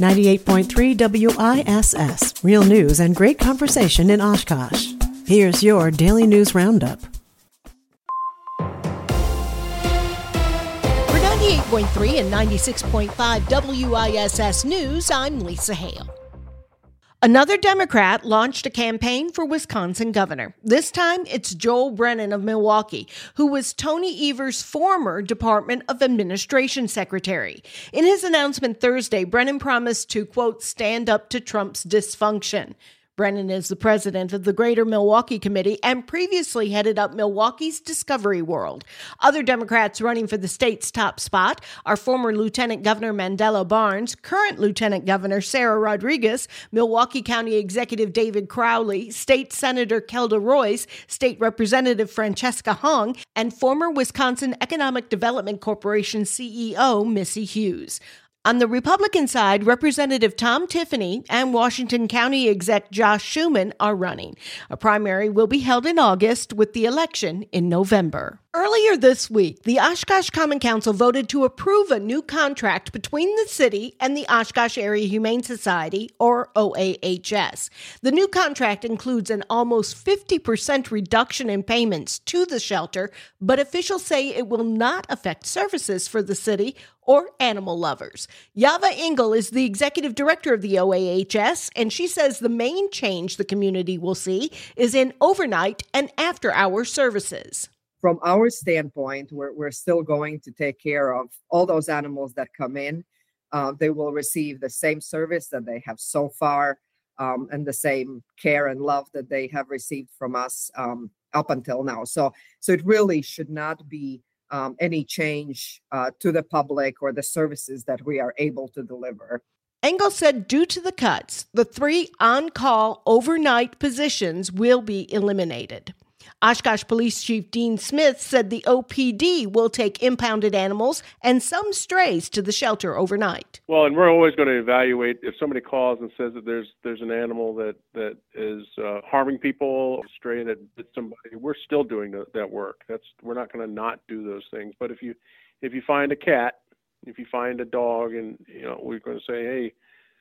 98.3 WISS. Real news and great conversation in Oshkosh. Here's your Daily News Roundup. For 98.3 and 96.5 WISS News, I'm Lisa Hale. Another Democrat launched a campaign for Wisconsin governor. This time, it's Joel Brennan of Milwaukee, who was Tony Evers' former Department of Administration secretary. In his announcement Thursday, Brennan promised to, quote, stand up to Trump's dysfunction. Brennan is the president of the Greater Milwaukee Committee and previously headed up Milwaukee's Discovery World. Other Democrats running for the state's top spot are former Lieutenant Governor Mandela Barnes, current Lieutenant Governor Sarah Rodriguez, Milwaukee County Executive David Crowley, State Senator Kelda Royce, State Representative Francesca Hong, and former Wisconsin Economic Development Corporation CEO Missy Hughes. On the Republican side, Representative Tom Tiffany and Washington County Exec Josh Schuman are running. A primary will be held in August with the election in November. Earlier this week, the Oshkosh Common Council voted to approve a new contract between the city and the Oshkosh Area Humane Society, or OAHS. The new contract includes an almost 50% reduction in payments to the shelter, but officials say it will not affect services for the city or animal lovers. Yava Engel is the executive director of the OAHS, and she says the main change the community will see is in overnight and after-hour services. From our standpoint, we're still going to take care of all those animals that come in. They will receive the same service that they have so far, and the same care and love that they have received from us up until now. So it really should not be any change to the public or the services that we are able to deliver. Engel said due to the cuts, the 3 on-call overnight positions will be eliminated. Oshkosh Police Chief Dean Smith said the OPD will take impounded animals and some strays to the shelter overnight. Well, and we're always going to evaluate if somebody calls and says that there's an animal that is harming people, a stray that bit somebody. We're still doing that work. We're not going to not do those things. But if you find a cat, if you find a dog, and we're going to say, hey,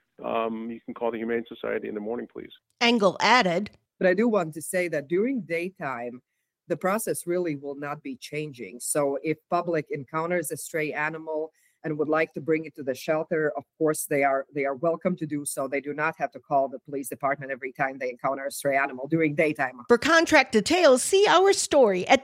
you can call the Humane Society in the morning, please. Engel added. But I do want to say that during daytime, the process really will not be changing. So if public encounters a stray animal and would like to bring it to the shelter, of course, they are welcome to do so. They do not have to call the police department every time they encounter a stray animal during daytime. For contract details, see our story at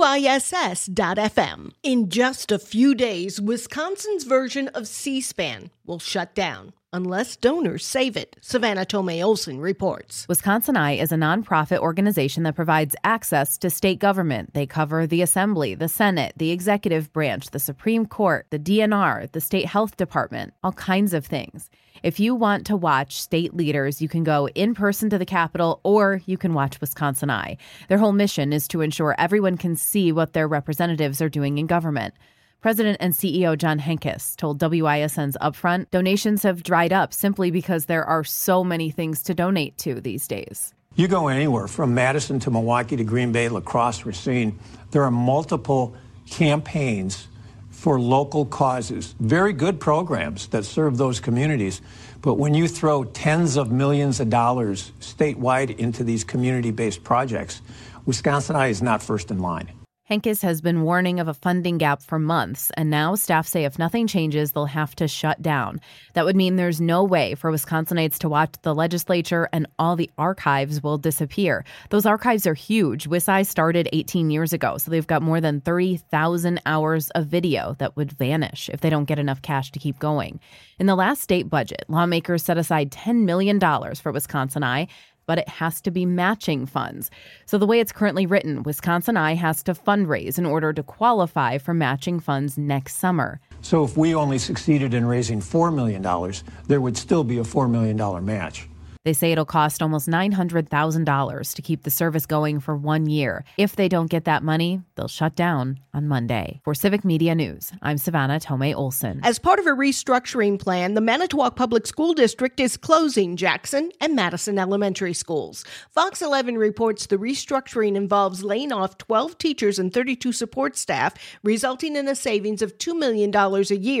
WISS.FM. In just a few days, Wisconsin's version of C-SPAN will shut down. Unless donors save it, Savannah Tomei Olsen reports. Wisconsin Eye is a nonprofit organization that provides access to state government. They cover the Assembly, the Senate, the Executive Branch, the Supreme Court, the DNR, the State Health Department, all kinds of things. If you want to watch state leaders, you can go in person to the Capitol or you can watch Wisconsin Eye. Their whole mission is to ensure everyone can see what their representatives are doing in government. President and CEO John Henkes told WISN's Upfront donations have dried up simply because there are so many things to donate to these days. You go anywhere from Madison to Milwaukee to Green Bay, La Crosse, Racine, there are multiple campaigns for local causes, very good programs that serve those communities. But when you throw tens of millions of dollars statewide into these community-based projects, Wisconsin Eye is not first in line. Henkes has been warning of a funding gap for months, and now staff say if nothing changes, they'll have to shut down. That would mean there's no way for Wisconsinites to watch the legislature, and all the archives will disappear. Those archives are huge. WISI started 18 years ago, so they've got more than 30,000 hours of video that would vanish if they don't get enough cash to keep going. In the last state budget, lawmakers set aside $10 million for Wisconsin Eye, but it has to be matching funds. So the way it's currently written, Wisconsin Eye has to fundraise in order to qualify for matching funds next summer. So if we only succeeded in raising $4 million, there would still be a $4 million match. They say it'll cost almost $900,000 to keep the service going for 1 year. If they don't get that money, they'll shut down on Monday. For Civic Media News, I'm Savannah Tomei Olsen. As part of a restructuring plan, the Manitowoc Public School District is closing Jackson and Madison elementary schools. Fox 11 reports the restructuring involves laying off 12 teachers and 32 support staff, resulting in a savings of $2 million a year.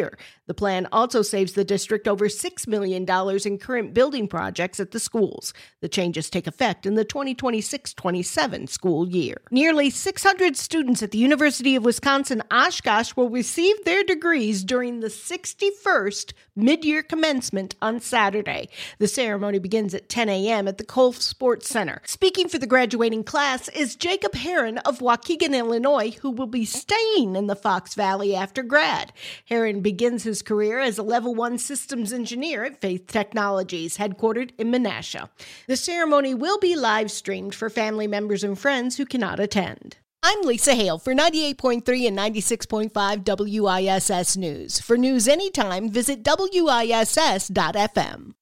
The plan also saves the district over $6 million in current building projects at the schools. The changes take effect in the 2026-27 school year. Nearly 600 students at the University of Wisconsin-Oshkosh will receive their degrees during the 61st mid-year commencement on Saturday. The ceremony begins at 10 a.m. at the Kolf Sports Center. Speaking for the graduating class is Jacob Heron of Waukegan, Illinois, who will be staying in the Fox Valley after grad. Heron begins his career as a Level 1 systems engineer at Faith Technologies, headquartered in Menasha. The ceremony will be live streamed for family members and friends who cannot attend. I'm Lisa Hale for 98.3 and 96.5 WISS News. For news anytime, visit WISS.FM.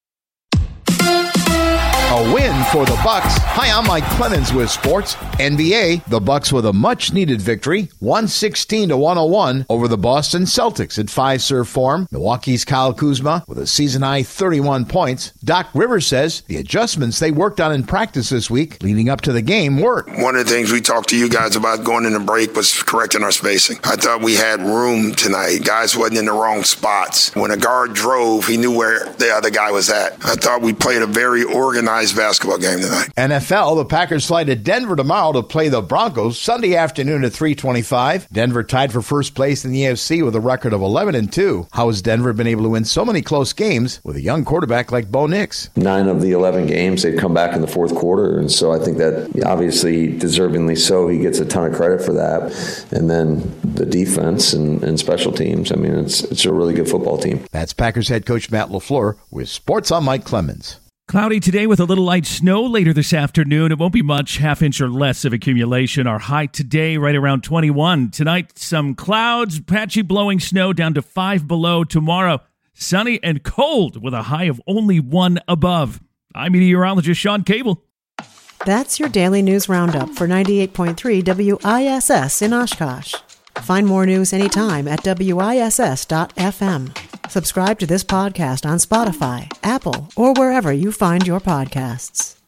A win for the Bucks. Hi, I'm Mike Clemens with sports. NBA, the Bucks with a much-needed victory, 116-101 over the Boston Celtics at Fiserv Forum. Milwaukee's Kyle Kuzma with a season-high 31 points. Doc Rivers says the adjustments they worked on in practice this week leading up to the game worked. One of the things we talked to you guys about going in the break was correcting our spacing. I thought we had room tonight. Guys wasn't in the wrong spots. When a guard drove, he knew where the other guy was at. I thought we played a very organized basketball game tonight. NFL, the Packers fly to Denver tomorrow to play the Broncos Sunday afternoon at 3:25. Denver tied for first place in the AFC with a record of 11-2. How has Denver been able to win so many close games with a young quarterback like Bo Nix? 9 of the 11 games, they've come back in the fourth quarter, and so I think that obviously deservingly so, he gets a ton of credit for that. And then the defense and special teams, I mean, it's a really good football team. That's Packers head coach Matt LaFleur with Sports. I'm Mike Clemens. Cloudy today with a little light snow later this afternoon. It won't be much, half-inch or less of accumulation. Our high today right around 21. Tonight, some clouds, patchy blowing snow down to 5 below. Tomorrow, sunny and cold with a high of only 1 above. I'm meteorologist Sean Cable. That's your daily news roundup for 98.3 WISS in Oshkosh. Find more news anytime at WISS.FM. Subscribe to this podcast on Spotify, Apple, or wherever you find your podcasts.